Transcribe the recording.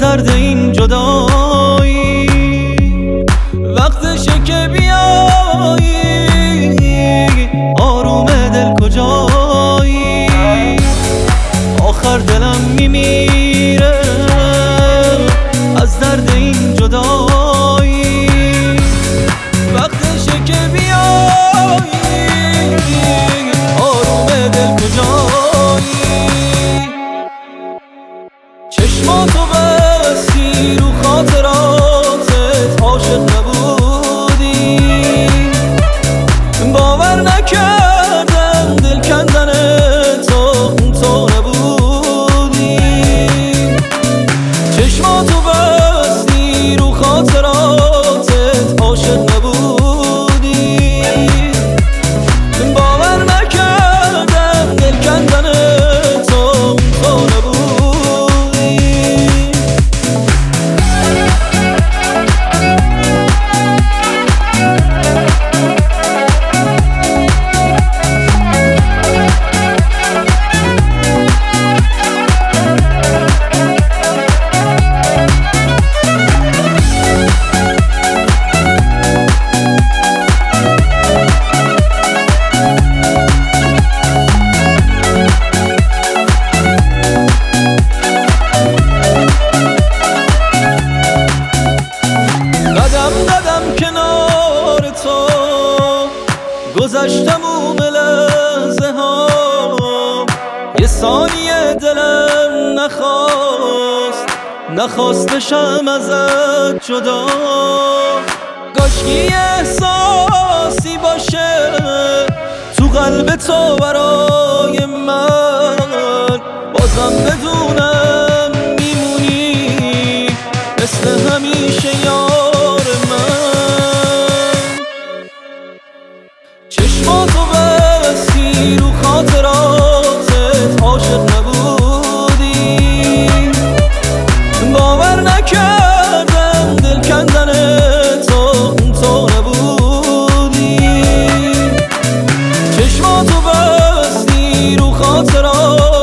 درد این جدایی وقتشه که بیایی آروم دل کجایی آخر دلم میمیره از درد این جدایی وقتشه که بیایی آروم دل کجایی چشماتو بستی رو خاطراتت عاشق نبودی باور نکردم دل کندن تو نبودی چشماتو بستی رو خاطراتت عاشق نبودی باور نکردم دل کندن تو نبودی قدم کنار تو گذشتم اون لحظه ها یه ثانیه دلم نخواست بشم ازت جدا کاشکی احساسی باشه تو قلب تو برای من بازم بدونم میمونی مثل همیشه یار من چشماتو بستی رو خاطراتت عاشق نبودی باور نکردم دل کندن تو نبودی چشماتو بستی رو خاطرات